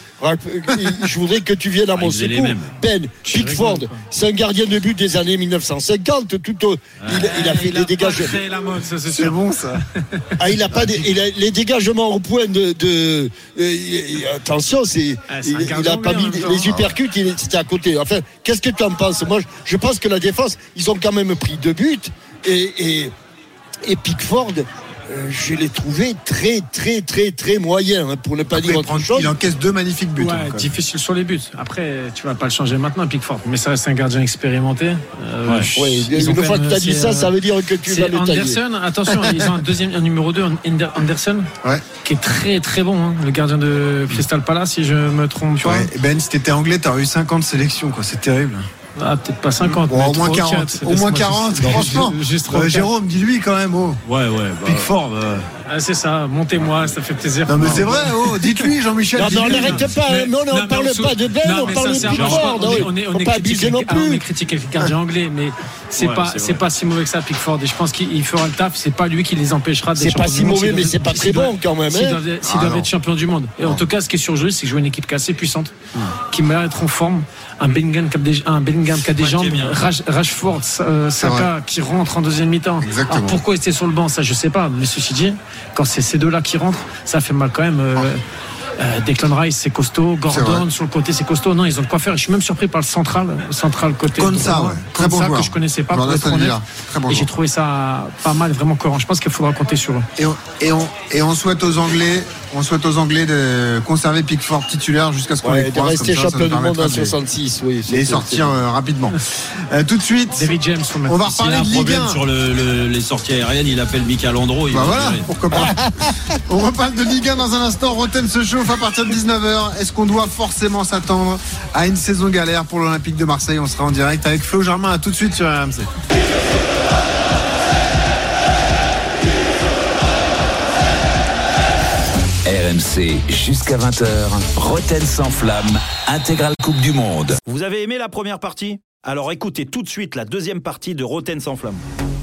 tu viennes à mon secours. Ben Pickford, c'est un gardien de but des années 1950. Il a fait des dégagements. C'est bon ça. Il a pas les dégagements au point de attention, il a pas mis les uppercuts, c'était à côté. Enfin, qu'est-ce que tu en penses? Moi, je pense que la défense, ils ont quand même pris 2 buts et Pickford. Je l'ai trouvé très très très très moyen, pour ne pas dire autre chose. Il encaisse 2 magnifiques buts. Difficile sur les buts. Après, tu vas pas le changer maintenant, Pickford. Mais ça reste un gardien expérimenté. Une fois que tu as dit ça veut dire que tu vas le tailler. Anderson, attention, ils ont un numéro 2, Anderson, qui est très très bon, hein, le gardien de Crystal Palace, si je me trompe pas. Ben, si t'étais anglais, t'aurais eu 50 sélections, quoi. C'est terrible. Peut-être pas 50, au moins 40. Au moins 40, franchement. Jérôme, dis-lui quand même. Pickford. C'est ça, montez-moi, ça fait plaisir. Non, mais c'est vrai, dites-lui, Jean-Michel. Non, on n'arrête pas, on ne parle pas de Ben, on parle de Pickford. On pas abuser non plus. On est critique avec le gardien anglais, mais c'est pas si mauvais que ça, Pickford. Et je pense qu'il fera le taf, c'est pas lui qui les empêchera d'être champion du monde. C'est pas si mauvais, mais c'est pas très bon quand même. S'ils doivent être champion du monde. Et en tout cas, ce qui est sur jeu, c'est que jouer une équipe assez puissante, qui m'a être en forme. Un Bellingham qui a des jambes, Rashford, Saka qui rentre en deuxième mi-temps. Alors pourquoi il était sur le banc, ça je sais pas, mais ceci dit, quand c'est ces deux-là qui rentrent, ça fait mal quand même. Declan Rice c'est costaud, Gordon sur le côté c'est costaud. Non, ils ont de quoi faire. Je suis même surpris par le central côté comme ça, très bon joueur que je connaissais pas pour être honnête. Et j'ai trouvé ça pas mal, vraiment cohérent. Je pense qu'il faudra compter sur eux. Et on souhaite aux Anglais de conserver Pickford titulaire jusqu'à ce qu'on les croise. De rester champion du monde en 66, et sortir rapidement. Tout de suite, David James, on va reparler de Ligue 1. Sur les sorties aériennes, il appelle Michael Landreau. Voilà, pourquoi pas. On reparle de Ligue 1 dans un instant. Roten se chauffe à partir de 19h. Est-ce qu'on doit forcément s'attendre à une saison galère pour l'Olympique de Marseille? On sera en direct avec Flo Germain. À tout de suite sur RMC. RMC jusqu'à 20h, Roten sans flamme, intégrale Coupe du Monde. Vous avez aimé la première partie? Alors écoutez tout de suite la deuxième partie de Roten sans flamme.